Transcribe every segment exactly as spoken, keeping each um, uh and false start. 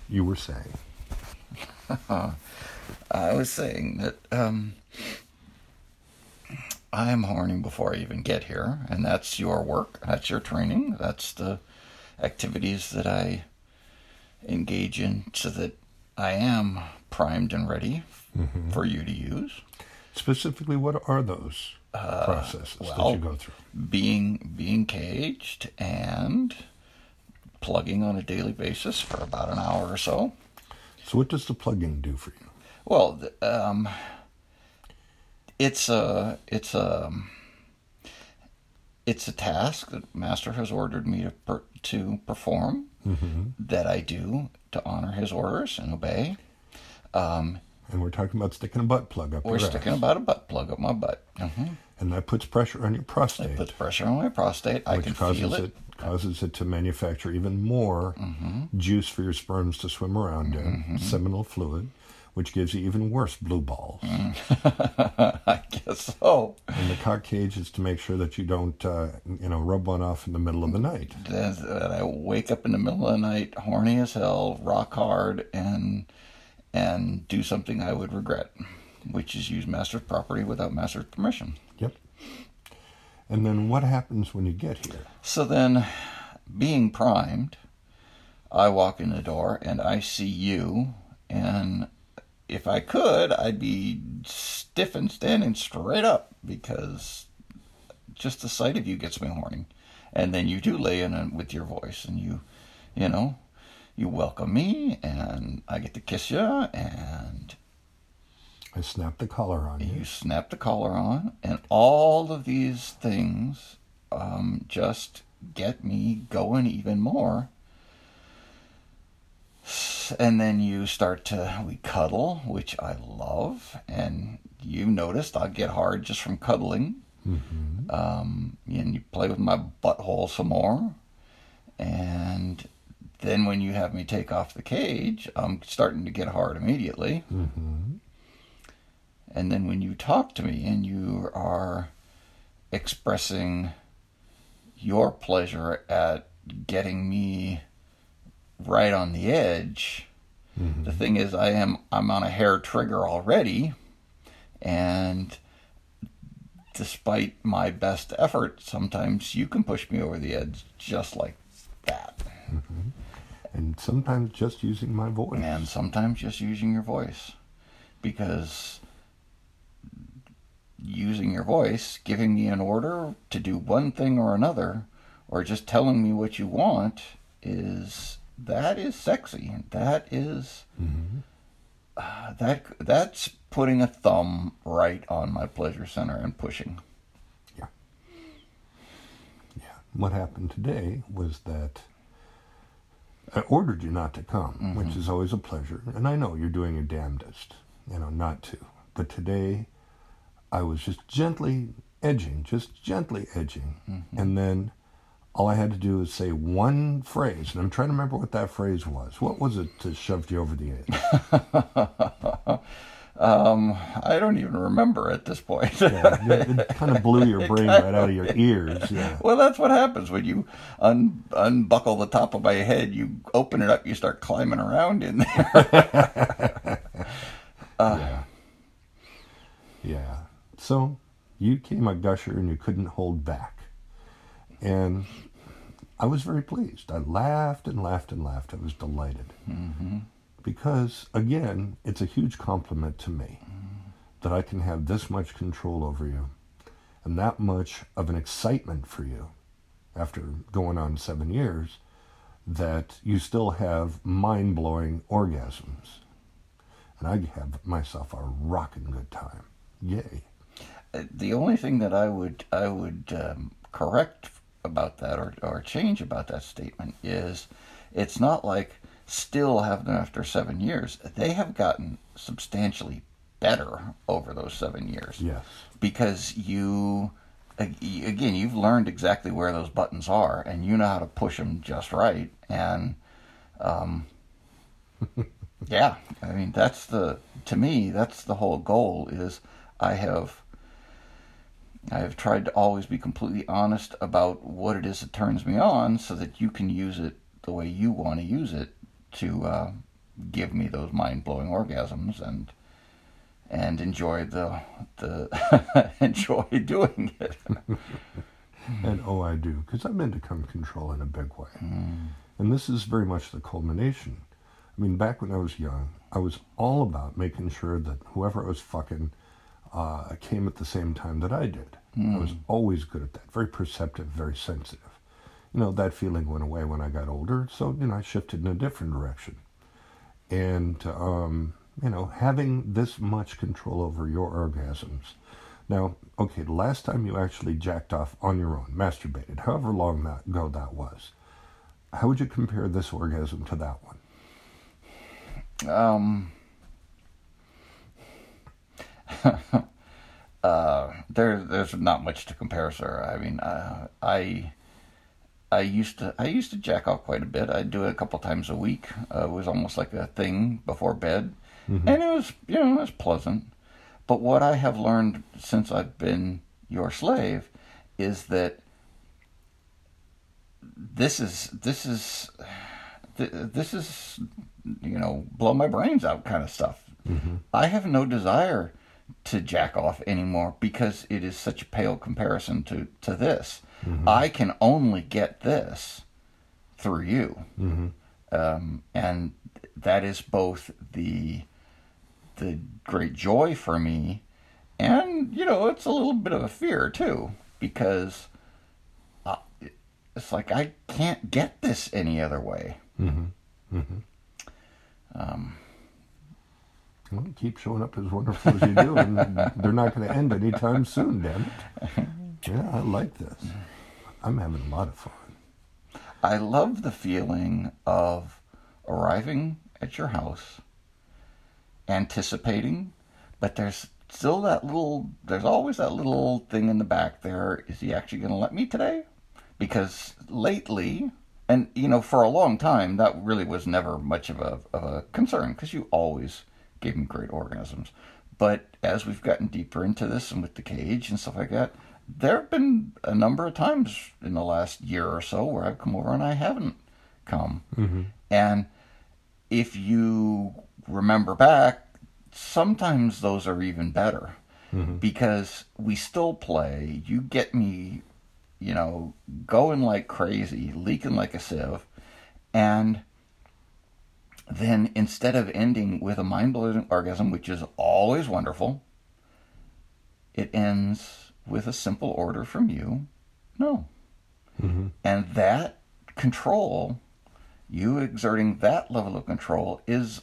You were saying. I was saying that um, I am horny before I even get here, and that's your work, that's your training, that's the activities that I engage in so that I am primed and ready mm-hmm. for you to use. Specifically, what are those uh, processes well, that you go through? Being being caged and plugging on a daily basis for about an hour or so. So what does the plugging do for you? Well, um, it's a it's a it's a task that Master has ordered me to per, to perform mm-hmm. that I do to honor his orders and obey. Um, and we're talking about sticking a butt plug up We're your sticking ass. about a butt plug up my butt. Mm-hmm. And that puts pressure on your prostate. It puts pressure on my prostate. I can feel it. it. Causes it to manufacture even more mm-hmm. juice for your sperms to swim around in, mm-hmm. seminal fluid, which gives you even worse blue balls. Mm. I guess so. And the cock cage is to make sure that you don't, uh, you know, rub one off in the middle of the night. That I wake up in the middle of the night, horny as hell, rock hard, and and do something I would regret, which is use Master's property without Master's permission. Yep. And then what happens when you get here? So then, being primed, I walk in the door and I see you, and if I could, I'd be stiff and standing straight up because just the sight of you gets me horny. And then you do lay in with your voice, and you, you know, you welcome me, and I get to kiss you, and I snap the collar on you. You snap the collar on, and all of these things um, just get me going even more. And then you start to, we cuddle, which I love, and you noticed I'll get hard just from cuddling. Mm-hmm. Um, and you play with my butthole some more. And then when you have me take off the cage, I'm starting to get hard immediately. Mm-hmm. And then when you talk to me and you are expressing your pleasure at getting me right on the edge, mm-hmm. the thing is I am I'm on a hair trigger already, and despite my best effort, sometimes you can push me over the edge just like that. Mm-hmm. And sometimes just using my voice. And sometimes just using your voice. Because using your voice, giving me an order to do one thing or another, or just telling me what you want, is that is sexy. That is mm-hmm. uh, that that's putting a thumb right on my pleasure center and pushing. Yeah. Yeah. What happened today was that I ordered you not to come, mm-hmm. which is always a pleasure, and I know you're doing your damnedest, you know, not to. But today, I was just gently edging, just gently edging. Mm-hmm. And then all I had to do was say one phrase. And I'm trying to remember what that phrase was. What was it that shoved you over the edge? um, I don't even remember at this point. Yeah, it, it kind of blew your brain right out of your ears. Yeah. Well, that's what happens when you un- unbuckle the top of my head. You open it up, you start climbing around in there. uh, yeah. Yeah. So you came a gusher and you couldn't hold back. And I was very pleased. I laughed and laughed and laughed. I was delighted. Mm-hmm. Because, again, it's a huge compliment to me mm-hmm. that I can have this much control over you and that much of an excitement for you after going on seven years that you still have mind-blowing orgasms. And I have myself a rockin' good time. Yay. The only thing that I would I would um, correct about that or, or change about that statement is it's not like still have them after seven years. They have gotten substantially better over those seven years. Yes. Because you, again, you've learned exactly where those buttons are and you know how to push them just right. And, um, yeah, I mean, that's the, to me, that's the whole goal is I have... I have tried to always be completely honest about what it is that turns me on so that you can use it the way you want to use it to uh, give me those mind-blowing orgasms and and enjoy the the enjoy doing it. And oh, I do, because I'm into cum control in a big way. Mm. And this is very much the culmination. I mean, back when I was young, I was all about making sure that whoever I was fucking uh, came at the same time that I did. Mm. I was always good at that. Very perceptive, very sensitive. You know, that feeling went away when I got older, so, you know, I shifted in a different direction. And, um, you know, having this much control over your orgasms. Now, okay, the last time you actually jacked off on your own, masturbated, however long that ago that was, how would you compare this orgasm to that one? Um, uh, there, there's not much to compare, sir. I mean, uh, I, I used to, I used to jack off quite a bit. I'd do it a couple times a week. Uh, it was almost like a thing before bed, mm-hmm. and it was, you know, it was pleasant. But what I have learned since I've been your slave is that this is, this is, this is, you know, blow my brains out kind of stuff. Mm-hmm. I have no desire to jack off anymore because it is such a pale comparison to, to this. Mm-hmm. I can only get this through you. Mm-hmm. Um, and that is both the the great joy for me and, you know, it's a little bit of a fear too, because uh, it's like I can't get this any other way. Mm-hmm. Mm-hmm. Um, well, keep showing up as wonderful as you do, and they're not going to end anytime soon, damn it. Yeah, I like this. I'm having a lot of fun. I love the feeling of arriving at your house, anticipating, but there's still that little, there's always that little thing in the back there. Is he actually going to let me today? Because lately, and, you know, for a long time, that really was never much of a, of a concern, because you always gave me great orgasms. But as we've gotten deeper into this and with the cage and stuff like that, there have been a number of times in the last year or so where I've come over and I haven't come. Mm-hmm. And if you remember back, sometimes those are even better, mm-hmm. because we still play. You get me, you know, going like crazy, leaking like a sieve, and then instead of ending with a mind-blowing orgasm, which is always wonderful, it ends with a simple order from you, no. Mm-hmm. And that control, you exerting that level of control, is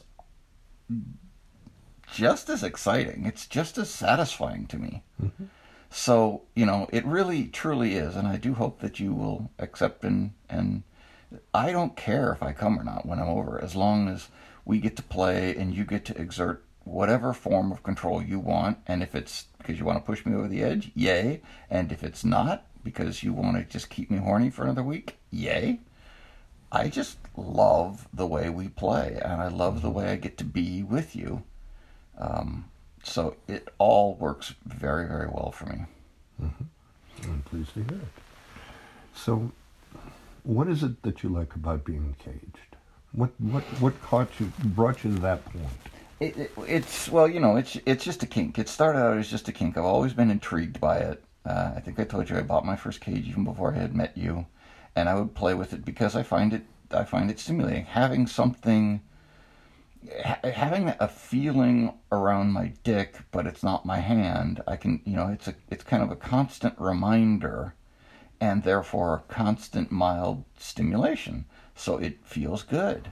just as exciting. It's just as satisfying to me. Mm-hmm. So, you know, it really, truly is. And I do hope that you will accept and, and I don't care if I come or not when I'm over, as long as we get to play and you get to exert whatever form of control you want. And if it's because you want to push me over the edge, yay. And if it's not because you want to just keep me horny for another week, yay. I just love the way we play, and I love the way I get to be with you. Um, so it all works very, very well for me. Mm-hmm. I'm pleased to hear it. So, what is it that you like about being caged? What what what caught you, brought you to that point? It, it, it's well, you know, it's it's just a kink. It started out as just a kink. I've always been intrigued by it. Uh, I think I told you I bought my first cage even before I had met you, and I would play with it because I find it I find it stimulating. Having something, ha- having a feeling around my dick, but it's not my hand. I can, you know, it's a it's kind of a constant reminder, and therefore a constant mild stimulation. So it feels good.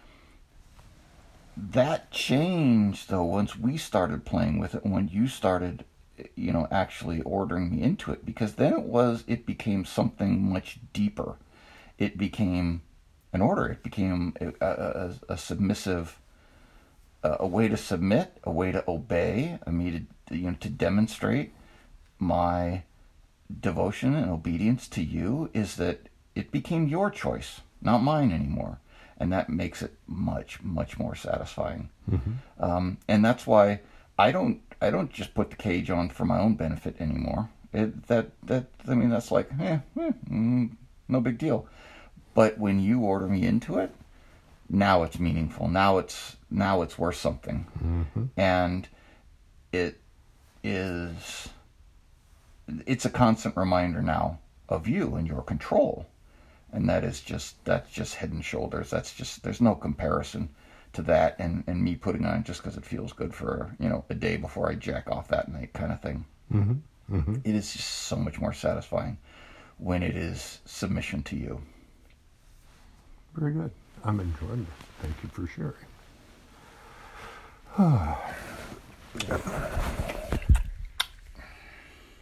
That changed, though, once we started playing with it, when you started, you know, actually ordering me into it, because then it was, it became something much deeper. It became an order. It became a, a, a submissive, a, a way to submit, a way to obey, a me to, you know, to demonstrate my devotion and obedience to you, is that it became your choice, not mine anymore. And that makes it much, much more satisfying. Mm-hmm. Um, and that's why I don't, I don't just put the cage on for my own benefit anymore. It, that, that, I mean, that's like, eh, eh mm, no big deal. But when you order me into it, now it's meaningful. Now it's now it's worth something, Mm-hmm. and it is. It's a constant reminder now of you and your control, and that is just that's just head and shoulders. That's just there's no comparison to that, and, and me putting on just because it feels good for you know a day before I jack off that night kind of thing. Mm-hmm. Mm-hmm. It is just so much more satisfying when it is submission to you. Very good. I'm enjoying it. Thank you for sharing.